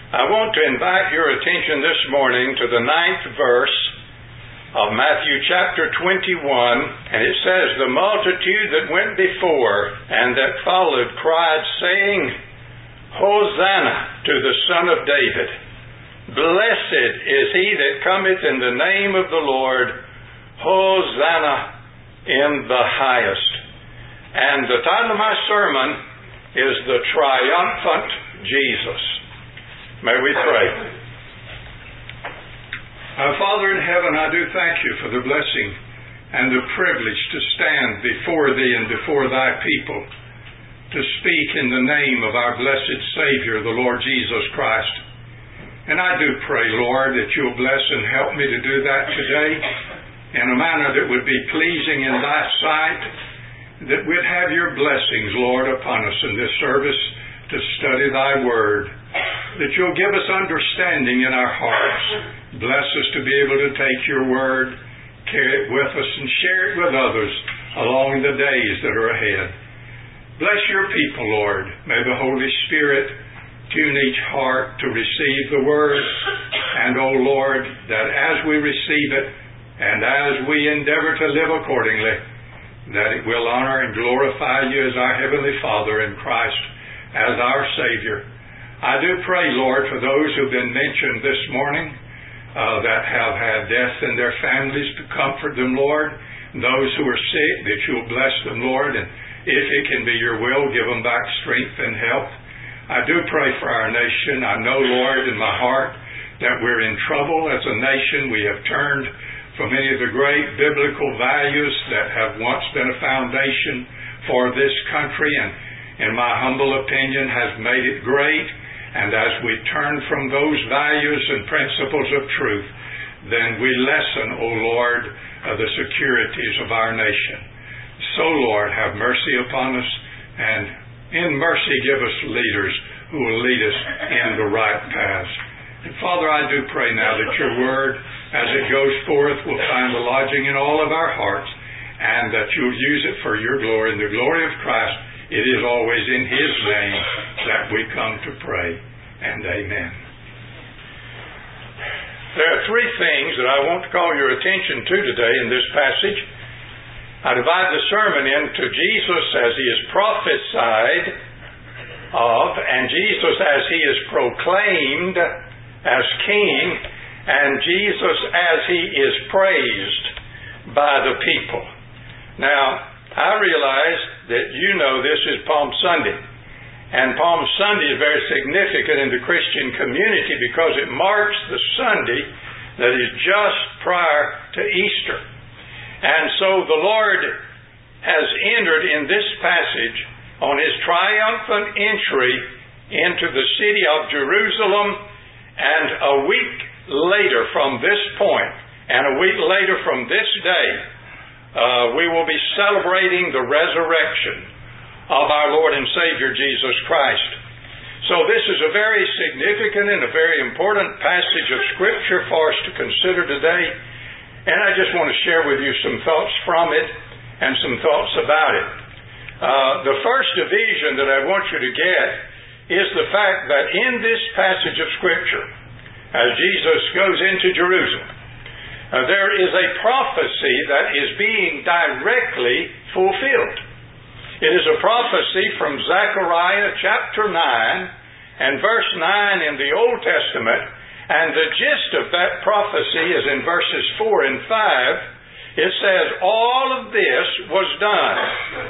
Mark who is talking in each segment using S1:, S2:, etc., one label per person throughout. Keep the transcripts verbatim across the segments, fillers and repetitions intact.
S1: I want to invite your attention this morning to the ninth verse of Matthew chapter twenty-one, and it says, "The multitude that went before and that followed cried, saying, Hosanna to the Son of David. Blessed is he that cometh in the name of the Lord. Hosanna in the highest." And the title of my sermon is "The Triumphant Jesus." May we pray. Our Father in heaven, I do thank you for the blessing and the privilege to stand before thee and before thy people to speak in the name of our blessed Savior, the Lord Jesus Christ. And I do pray, Lord, that you'll bless and help me to do that today in a manner that would be pleasing in thy sight, that we'd have your blessings, Lord, upon us in this service to study thy word, that you'll give us understanding in our hearts. Bless us to be able to take your word, carry it with us, and share it with others along the days that are ahead. Bless your people, Lord. May the Holy Spirit tune each heart to receive the word. And, O Lord, that as we receive it and as we endeavor to live accordingly, that it will honor and glorify you as our Heavenly Father in Christ as our Savior. I do pray, Lord, for those who've been mentioned this morning uh, that have had death in their families, to comfort them, Lord. Those who are sick, that you'll bless them, Lord, and if it can be your will, give them back strength and health. I do pray for our nation. I know, Lord, in my heart that we're in trouble as a nation. We have turned from many of the great biblical values that have once been a foundation for this country, and in my humble opinion has made it great. And as we turn from those values and principles of truth, then we lessen, O Lord, uh, the securities of our nation. So, Lord, have mercy upon us, and in mercy give us leaders who will lead us in the right paths. And Father, I do pray now that your word, as it goes forth, will find a lodging in all of our hearts, and that you'll use it for your glory and the glory of Christ. It is always in his name that we come to pray, and amen. There are three things that I want to call your attention to today in this passage. I divide the sermon into Jesus as he is prophesied of, and Jesus as he is proclaimed as King, and Jesus as he is praised by the people. Now, I realize that you know this is Palm Sunday. And Palm Sunday is very significant in the Christian community because it marks the Sunday that is just prior to Easter. And so the Lord has entered in this passage on his triumphant entry into the city of Jerusalem, and a week later from this point, and a week later from this day, Uh, we will be celebrating the resurrection of our Lord and Savior Jesus Christ. So this is a very significant and a very important passage of Scripture for us to consider today. And I just want to share with you some thoughts from it and some thoughts about it. Uh, the first division that I want you to get is the fact that in this passage of Scripture, as Jesus goes into Jerusalem, Uh, there is a prophecy that is being directly fulfilled. It is a prophecy from Zechariah chapter nine and verse nine in the Old Testament, and the gist of that prophecy is in verses four and five. It says, "All of this was done,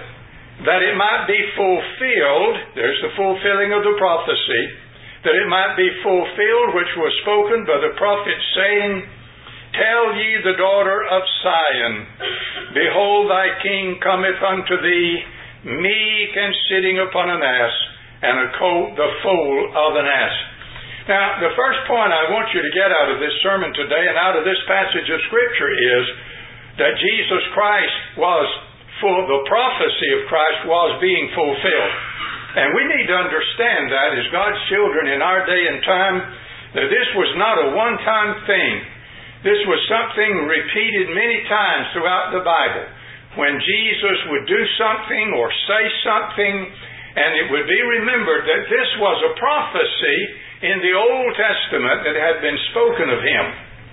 S1: that it might be fulfilled," there's the fulfilling of the prophecy, "that it might be fulfilled which was spoken by the prophet, saying, Tell ye the daughter of Zion, Behold, thy king cometh unto thee, meek and sitting upon an ass, and a colt the foal of an ass." Now, the first point I want you to get out of this sermon today and out of this passage of Scripture is that Jesus Christ was full, the prophecy of Christ was being fulfilled. And we need to understand that as God's children in our day and time, that this was not a one-time thing. This was something repeated many times throughout the Bible. When Jesus would do something or say something, and it would be remembered that this was a prophecy in the Old Testament that had been spoken of Him.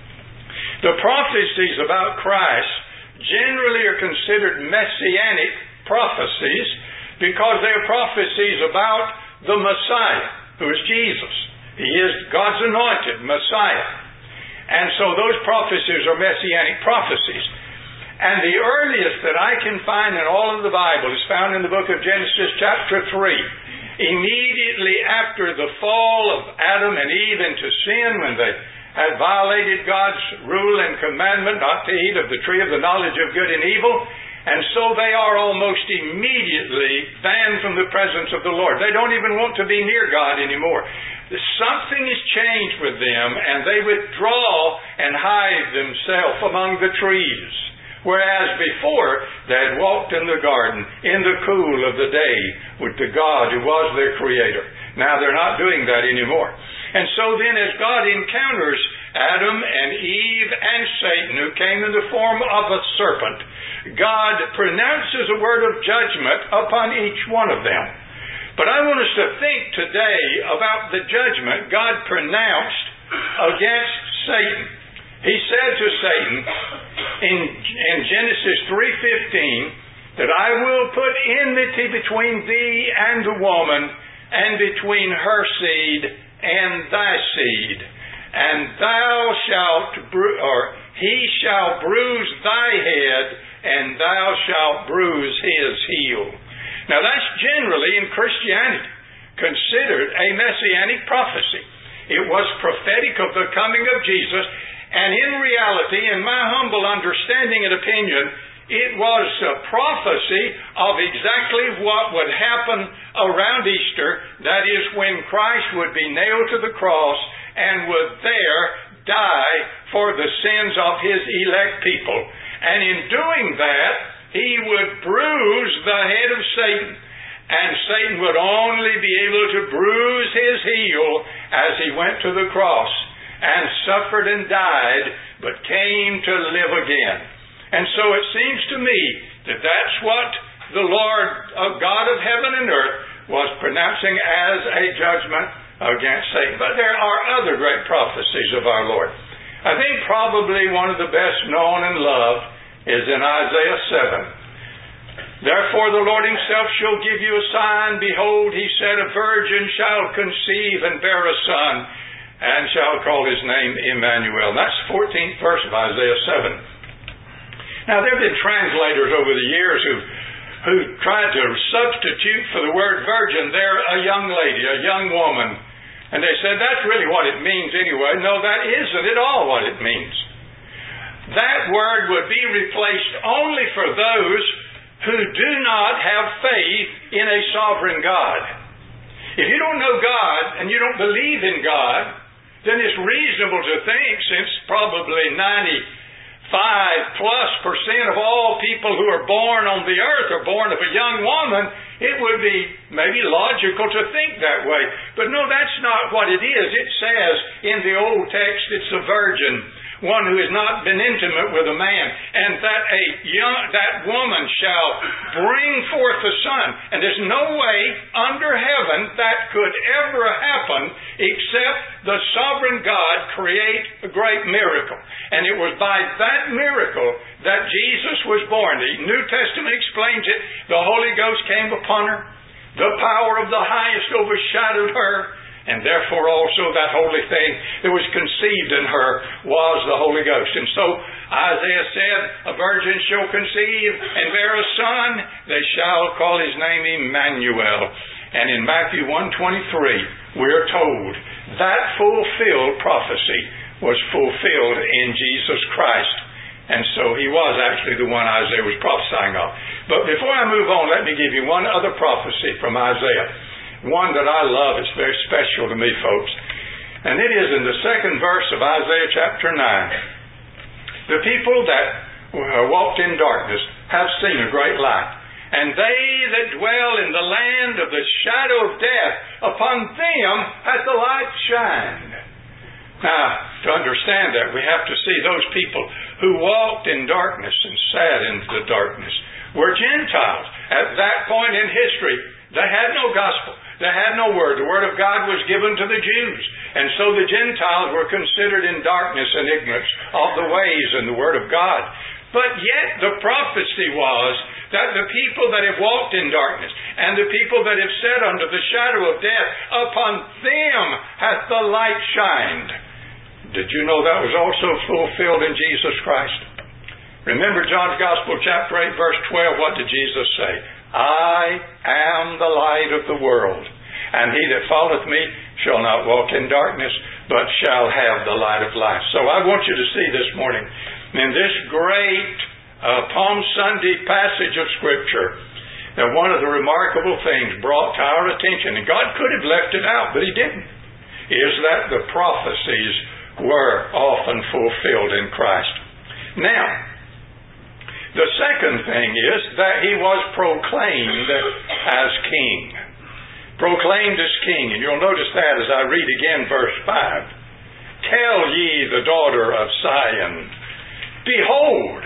S1: The prophecies about Christ generally are considered messianic prophecies because they are prophecies about the Messiah, who is Jesus. He is God's anointed Messiah. And so those prophecies are messianic prophecies. And the earliest that I can find in all of the Bible is found in the book of Genesis chapter three. Immediately after the fall of Adam and Eve into sin, when they had violated God's rule and commandment not to eat of the tree of the knowledge of good and evil, and so they are almost immediately banned from the presence of the Lord. They don't even want to be near God anymore. Something has changed with them, and they withdraw and hide themselves among the trees. Whereas before, they had walked in the garden in the cool of the day with the God who was their Creator. Now they're not doing that anymore. And so then as God encounters Adam and Eve and Satan, who came in the form of a serpent, God pronounces a word of judgment upon each one of them. But I want us to think today about the judgment God pronounced against Satan. He said to Satan in, in Genesis three fifteen that I will put enmity between thee and the woman, and between her seed and thy seed, and thou shalt bru- or he shall bruise thy head, and thou shalt bruise his heel. Now that's generally in Christianity considered a messianic prophecy. It was prophetic of the coming of Jesus. And in reality, in my humble understanding and opinion, it was a prophecy of exactly what would happen around Easter. That is, when Christ would be nailed to the cross and would there die for the sins of His elect people. And in doing that, He would bruise the head of Satan. And Satan would only be able to bruise his heel as he went to the cross, and suffered and died, but came to live again. And so it seems to me that that's what the Lord of God of heaven and earth was pronouncing as a judgment against Satan. But there are other great prophecies of our Lord. I think probably one of the best known and loved is in Isaiah seven. Therefore the Lord Himself shall give you a sign. Behold, He said, a virgin shall conceive and bear a son, and shall call His name Emmanuel. That's the fourteenth verse of Isaiah seven. Now there have been translators over the years who who tried to substitute for the word virgin there a young lady, a young woman. And they said that's really what it means anyway. No, that isn't at all what it means. That word would be replaced only for those who do not have faith in a sovereign God. If you don't know God and you don't believe in God, then it's reasonable to think, since probably ninety-five plus percent of all people who are born on the earth are born of a young woman, it would be maybe logical to think that way. But no, that's not what it is. It says in the old text it's a virgin, one who has not been intimate with a man, and that a young, that woman shall bring forth a son. And there's no way under heaven that could ever happen except the sovereign God create a great miracle. And it was by that miracle that Jesus was born. The New Testament explains it. The Holy Ghost came upon her. The power of the highest overshadowed her. And therefore also that holy thing that was conceived in her was the Holy Ghost. And so Isaiah said, a virgin shall conceive and bear a son. They shall call His name Emmanuel. And in Matthew one twenty-three, we are told that fulfilled prophecy was fulfilled in Jesus Christ. And so He was actually the one Isaiah was prophesying of. But before I move on, let me give you one other prophecy from Isaiah. One that I love. It's very special to me, folks. And it is in the second verse of Isaiah chapter nine. The people that walked in darkness have seen a great light. And they that dwell in the land of the shadow of death, upon them hath the light shined. Now, to understand that, we have to see those people who walked in darkness and sat in the darkness were Gentiles. At that point in history, they had no gospel. They had no Word. The Word of God was given to the Jews. And so the Gentiles were considered in darkness and ignorance of the ways and the Word of God. But yet the prophecy was that the people that have walked in darkness and the people that have sat under the shadow of death, upon them hath the light shined. Did you know that was also fulfilled in Jesus Christ? Remember John's Gospel, chapter eight, verse twelve. What did Jesus say? I am the light of the world, and he that followeth me shall not walk in darkness, but shall have the light of life. So I want you to see this morning, in this great uh, Palm Sunday passage of Scripture, that one of the remarkable things brought to our attention, and God could have left it out, but He didn't, is that the prophecies were often fulfilled in Christ. Now, the second thing is that He was proclaimed as King. Proclaimed as King. And you'll notice that as I read again verse five. Tell ye the daughter of Zion, behold,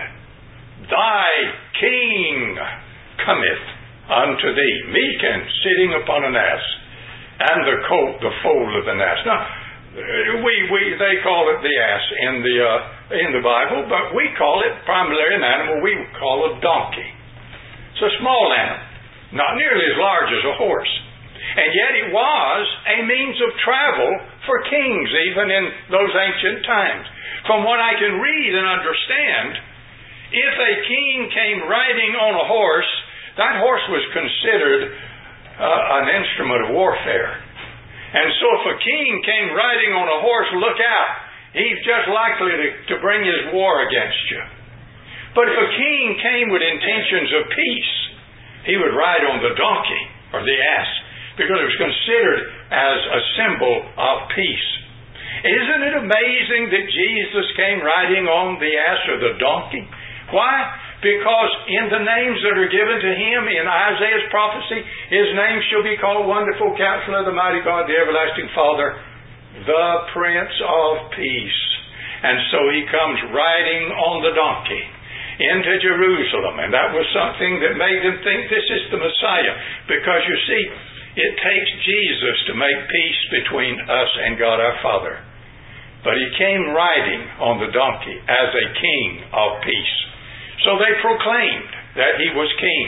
S1: thy King cometh unto thee, meek and sitting upon an ass, and the colt the foal of an ass. Now, we we they call it the ass in the uh, in the Bible, but we call it primarily an animal we call a donkey. It's a small animal, not nearly as large as a horse, and yet it was a means of travel for kings even in those ancient times. From what I can read and understand, if a king came riding on a horse, that horse was considered uh, an instrument of warfare. And so if a king came riding on a horse, look out. He's just likely to, to bring his war against you. But if a king came with intentions of peace, he would ride on the donkey or the ass, because it was considered as a symbol of peace. Isn't it amazing that Jesus came riding on the ass or the donkey? Why? Because in the names that are given to Him in Isaiah's prophecy, His name shall be called Wonderful Counselor, the Mighty God, the Everlasting Father, the Prince of Peace. And so He comes riding on the donkey into Jerusalem. And that was something that made them think this is the Messiah. Because you see, it takes Jesus to make peace between us and God our Father. But He came riding on the donkey as a King of peace. So they proclaimed that He was King.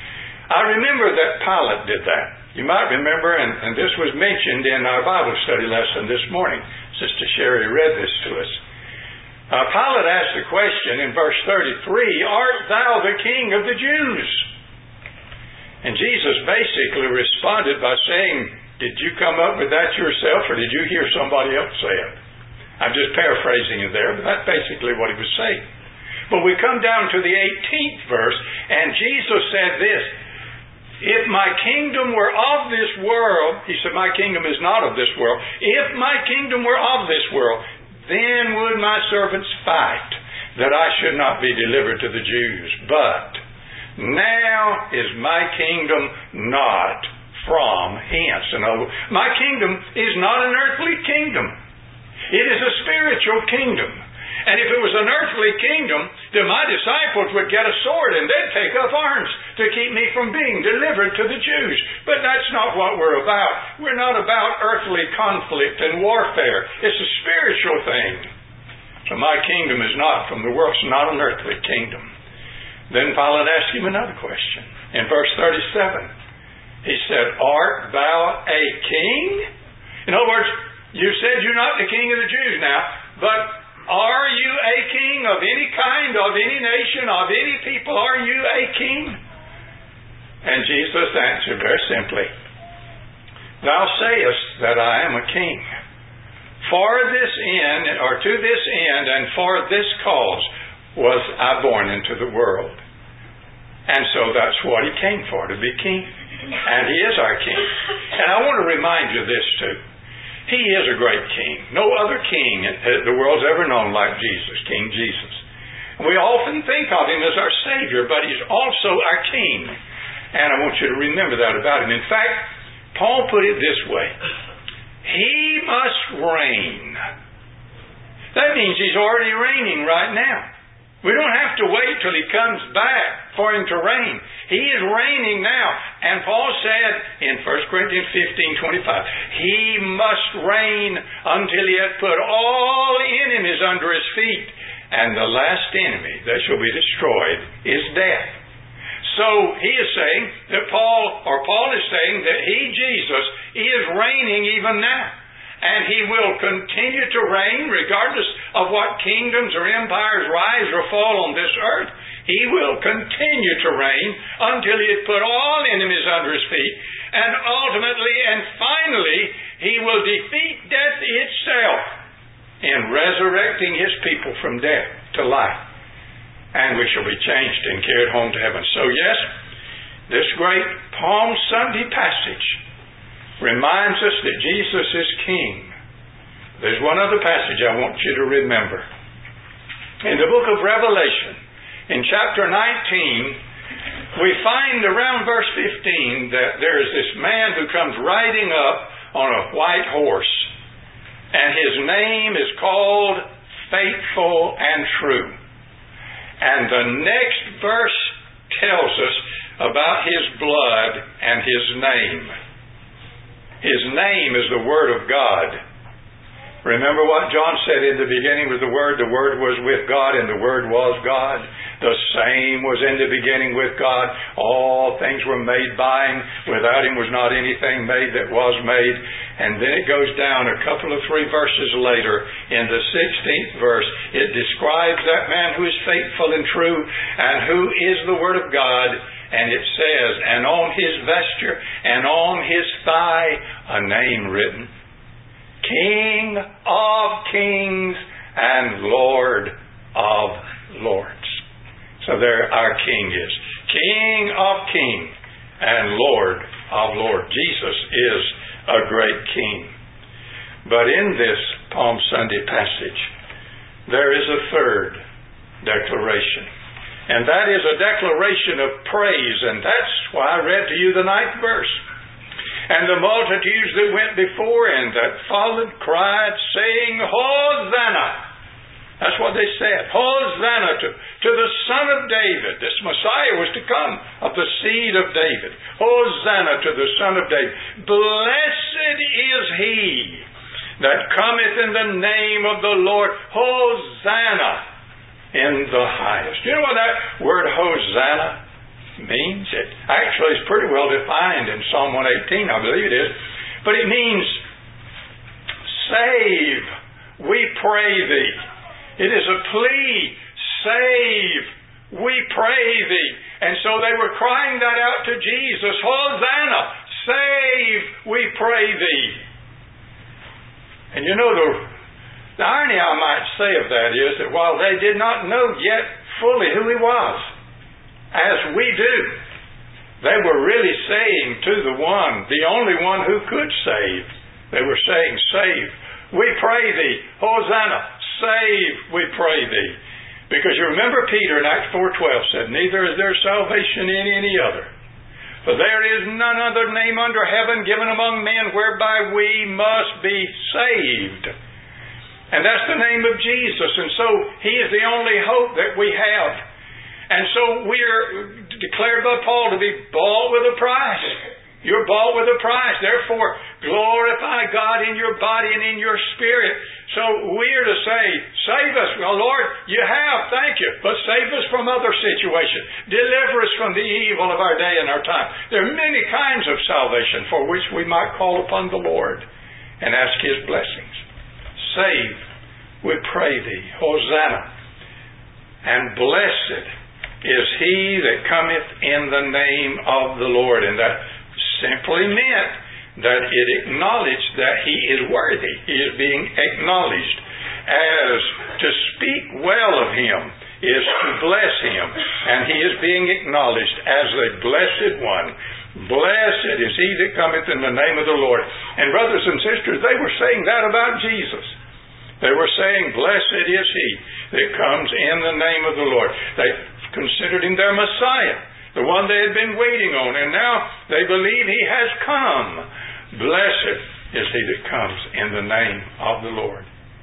S1: I remember that Pilate did that. You might remember, and, and this was mentioned in our Bible study lesson this morning. Sister Sherry read this to us. Uh, Pilate asked the question in verse thirty-three, art thou the King of the Jews? And Jesus basically responded by saying, did you come up with that yourself, or did you hear somebody else say it? I'm just paraphrasing it there, but that's basically what He was saying. But we come down to the eighteenth verse, and Jesus said this, if my kingdom were of this world, He said, my kingdom is not of this world. If my kingdom were of this world, then would my servants fight, that I should not be delivered to the Jews. But now is my kingdom not from hence. In other words, my kingdom is not an earthly kingdom. It is a spiritual kingdom. And if it was an earthly kingdom, then my disciples would get a sword and they'd take up arms to keep me from being delivered to the Jews. But that's not what we're about. We're not about earthly conflict and warfare. It's a spiritual thing. So my kingdom is not from the world. It's not an earthly kingdom. Then Pilate asked Him another question. In verse thirty-seven, he said, art thou a king? In other words, you said you're not the King of the Jews now, but are you a king of any kind, of any nation, of any people? Are you a king? And Jesus answered very simply, thou sayest that I am a king. For this end, or to this end, and for this cause was I born into the world. And so that's what He came for, to be king. And He is our king. And I want to remind you this too. He is a great king. No other king the world's ever known like Jesus, King Jesus. We often think of Him as our Savior, but He's also our King. And I want you to remember that about Him. In fact, Paul put it this way. He must reign. That means He's already reigning right now. We don't have to wait till He comes back for Him to reign. He is reigning now. And Paul said in First Corinthians fifteen twenty-five, He must reign until He hath put all enemies under His feet. And the last enemy that shall be destroyed is death. So he is saying that Paul, or Paul is saying that He, Jesus, is reigning even now. And He will continue to reign regardless of what kingdoms or empires rise or fall on this earth. He will continue to reign until He has put all enemies under His feet. And ultimately and finally, He will defeat death itself in resurrecting His people from death to life. And we shall be changed and carried home to heaven. So yes, this great Palm Sunday passage reminds us that Jesus is King. There's one other passage I want you to remember. In the book of Revelation, in chapter nineteen, we find around verse fifteen that there is this man who comes riding up on a white horse. And his name is called Faithful and True. And the next verse tells us about his blood and his name. His name is the Word of God. Remember what John said in the beginning was the Word. The Word was with God, and the Word was God. The same was in the beginning with God. All things were made by Him. Without Him was not anything made that was made. And then it goes down a couple of three verses later. In the sixteenth verse, it describes that man who is faithful and true and who is the Word of God. And it says, and on his vesture and on his thigh a name written, King of Kings and Lord of Lords. So there our King is. King of Kings and Lord of Lords. Jesus is a great King. But in this Palm Sunday passage, there is a third declaration. And that is a declaration of praise. And that's why I read to you the ninth verse. And the multitudes that went before and that followed cried, saying, Hosanna! That's what they said. Hosanna to, to the Son of David. This Messiah was to come of the seed of David. Hosanna to the Son of David. Blessed is He that cometh in the name of the Lord. Hosanna in the highest. Do you know what that word Hosanna means? It actually is pretty well defined in Psalm one eighteen, I believe it is. But it means, save, we pray thee. It is a plea, save, we pray thee. And so they were crying that out to Jesus, Hosanna, save, we pray thee. And you know, the, the irony I might say of that is that while they did not know yet fully who He was, as we do, they were really saying to the one, the only one who could save, they were saying, save, we pray thee, Hosanna, save, we pray thee. Because you remember Peter in Acts four twelve said, neither is there salvation in any other. For there is none other name under heaven given among men whereby we must be saved. And that's the name of Jesus. And so He is the only hope that we have. And so we are declared by Paul to be bought with a price. You're bought with a price. Therefore, glorify God in your body and in your spirit. So we are to say, save us. Well, Lord, you have, thank you. But save us from other situations. Deliver us from the evil of our day and our time. There are many kinds of salvation for which we might call upon the Lord and ask His blessings. Save, we pray thee, Hosanna. And blessed is he that cometh in the name of the Lord. And that simply meant that it acknowledged that He is worthy. He is being acknowledged. As to speak well of Him is to bless Him. And He is being acknowledged as the blessed one. Blessed is he that cometh in the name of the Lord. And brothers and sisters, they were saying that about Jesus. They were saying, blessed is he that comes in the name of the Lord. They considered Him their Messiah, the one they had been waiting on, and now they believe He has come. Blessed is he that comes in the name of the Lord.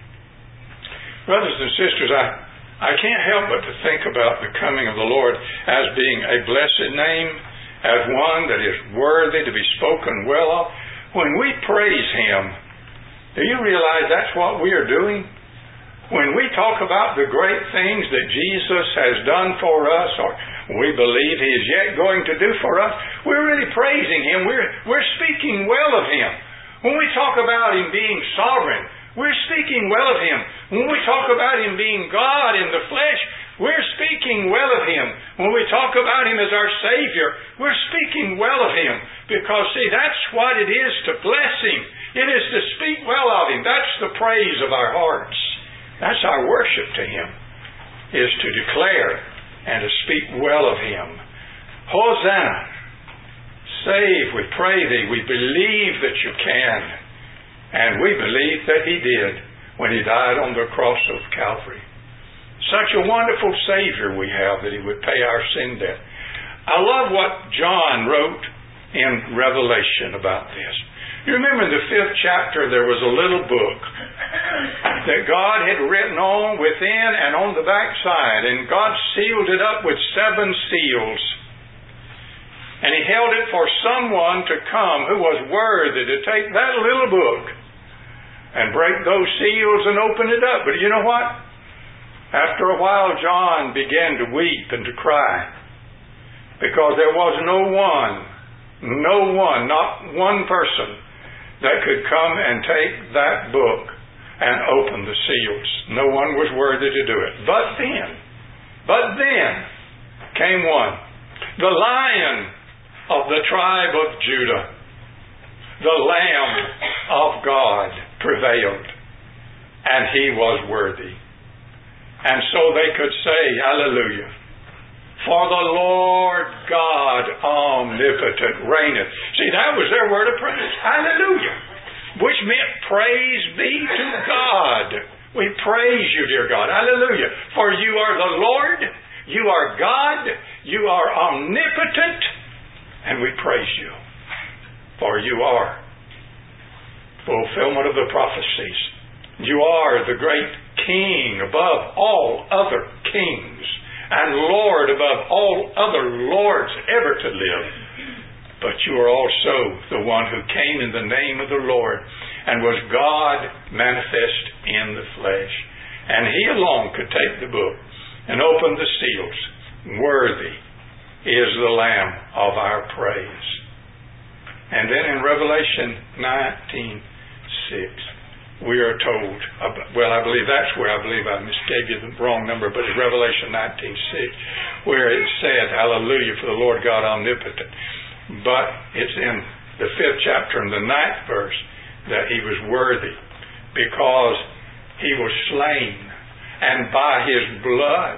S1: Brothers and sisters, I, I can't help but to think about the coming of the Lord as being a blessed name as one that is worthy to be spoken well of. When we praise Him, do you realize that's what we are doing? When we talk about the great things that Jesus has done for us, or we believe He is yet going to do for us, we're really praising Him. We're, we're speaking well of Him. When we talk about Him being sovereign, we're speaking well of Him. When we talk about Him being God in the flesh, we're speaking well of Him. When we talk about Him as our Savior, we're speaking well of Him. Because, see, that's what it is to bless Him. It is to speak well of Him. That's the praise of our hearts. That's our worship to Him, is to declare and to speak well of Him. Hosanna! Save, we pray Thee. We believe that You can. And we believe that He did when He died on the cross of Calvary. Such a wonderful Savior we have, that He would pay our sin debt. I love what John wrote in Revelation about this. You remember in the fifth chapter there was a little book that God had written on within and on the back side, and God sealed it up with seven seals. And He held it for someone to come who was worthy to take that little book and break those seals and open it up. But you know what? After a while, John began to weep and to cry, because there was no one, no one, not one person that could come and take that book and open the seals. No one was worthy to do it. But then, but then came one, the Lion of the tribe of Judah, the Lamb of God prevailed, and He was worthy. And so they could say, Hallelujah. For the Lord God omnipotent reigneth. See, that was their word of praise. Hallelujah. Which meant praise be to God. We praise You, dear God. Hallelujah. For You are the Lord. You are God. You are omnipotent. And we praise You. For You are fulfillment of the prophecies. You are the great King above all other kings, and Lord above all other lords ever to live. But You are also the one who came in the name of the Lord and was God manifest in the flesh. And He alone could take the book and open the seals. Worthy is the Lamb of our praise. And then in Revelation nineteen six, we are told, well, I believe that's where I believe I misgave you the wrong number, but it's Revelation nineteen six, where it said, Hallelujah, for the Lord God omnipotent. But it's in the fifth chapter and the ninth verse that He was worthy, because He was slain, and by His blood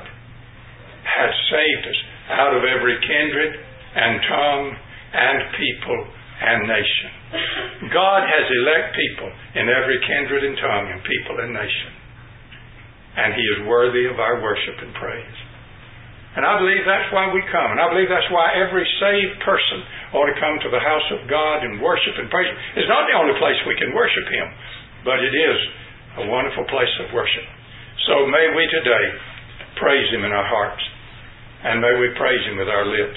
S1: had saved us out of every kindred and tongue and people and nation. God has elect people in every kindred and tongue and people and nation. And He is worthy of our worship and praise. And I believe that's why we come. And I believe that's why every saved person ought to come to the house of God and worship and praise Him. It's not the only place we can worship Him, but it is a wonderful place of worship. So may we today praise Him in our hearts, and may we praise Him with our lips.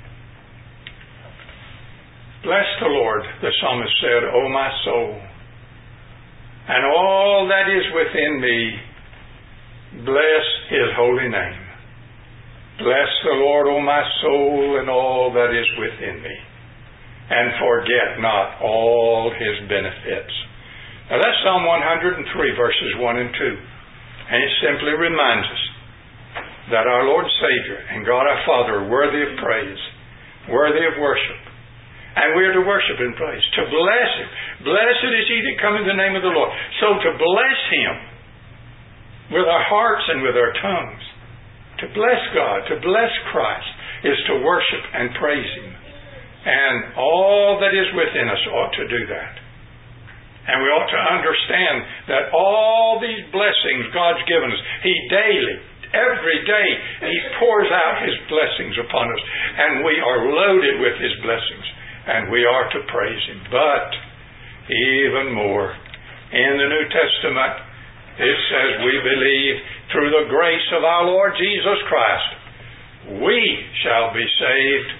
S1: Bless the Lord, the psalmist said, O my soul, and all that is within me, bless His holy name. Bless the Lord, O my soul, and all that is within me, and forget not all His benefits. Now that's Psalm one hundred three, verses one and two. And it simply reminds us that our Lord and Savior and God our Father are worthy of praise, worthy of worship. And we are to worship and praise, to bless Him. Blessed is He that come in the name of the Lord. So to bless Him with our hearts and with our tongues, to bless God, to bless Christ, is to worship and praise Him. And all that is within us ought to do that. And we ought to understand that all these blessings God's given us, He daily, every day, He pours out His blessings upon us. And we are loaded with His blessings. And we are to praise Him. But even more, in the New Testament, it says we believe through the grace of our Lord Jesus Christ, we shall be saved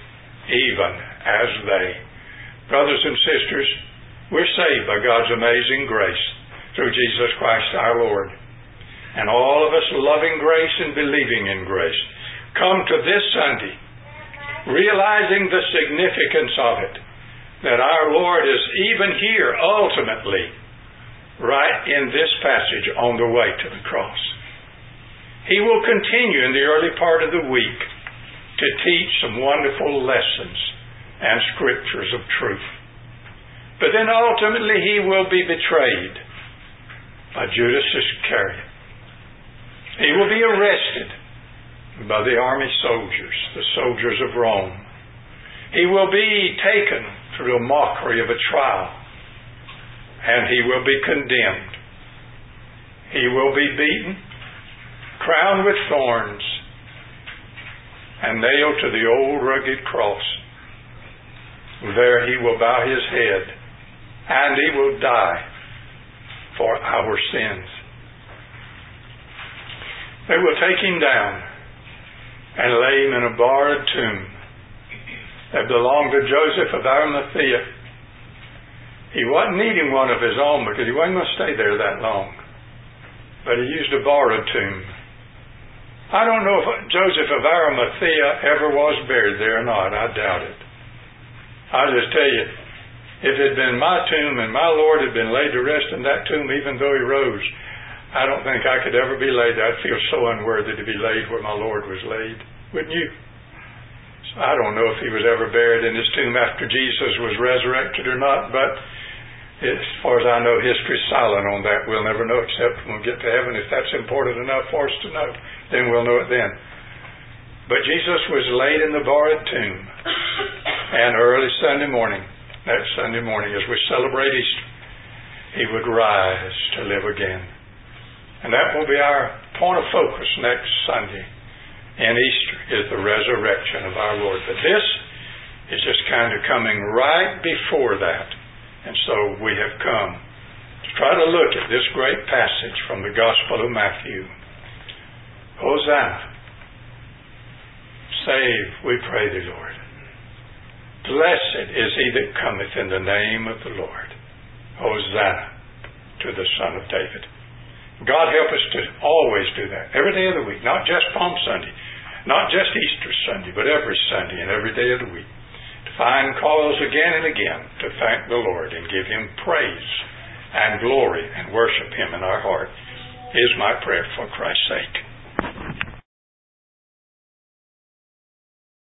S1: even as they. Brothers and sisters, we're saved by God's amazing grace through Jesus Christ our Lord. And all of us loving grace and believing in grace come to this Sunday realizing the significance of it, that our Lord is even here ultimately right in this passage on the way to the cross. He will continue in the early part of the week to teach some wonderful lessons and scriptures of truth. But then ultimately he will be betrayed by Judas Iscariot. He will be arrested by the army soldiers, the soldiers of Rome. He will be taken through a mockery of a trial, and he will be condemned. He will be beaten, crowned with thorns, and nailed to the old rugged cross. There he will bow his head, and he will die for our sins. They will take him down and lay him in a borrowed tomb that belonged to Joseph of Arimathea. He wasn't needing one of his own because he wasn't going to stay there that long. But he used a borrowed tomb. I don't know if Joseph of Arimathea ever was buried there or not. I doubt it. I'll just tell you, if it had been my tomb and my Lord had been laid to rest in that tomb even though he rose, I don't think I could ever be laid there. I'd feel so unworthy to be laid where my Lord was laid. Wouldn't you? So I don't know if he was ever buried in his tomb after Jesus was resurrected or not, but as far as I know, history's silent on that. We'll never know except when we get to heaven. If that's important enough for us to know, then we'll know it then. But Jesus was laid in the borrowed tomb. And early Sunday morning, next Sunday morning, as we celebrate Easter, he would rise to live again. And that will be our point of focus next Sunday. And Easter is the resurrection of our Lord. But this is just kind of coming right before that. And so we have come to try to look at this great passage from the Gospel of Matthew. Hosanna. Save, we pray thee, Lord. Blessed is he that cometh in the name of the Lord. Hosanna to the Son of David. God help us to always do that. Every day of the week. Not just Palm Sunday. Not just Easter Sunday. But every Sunday and every day of the week. To find cause again and again to thank the Lord and give him praise and glory and worship him in our heart is my prayer for Christ's sake.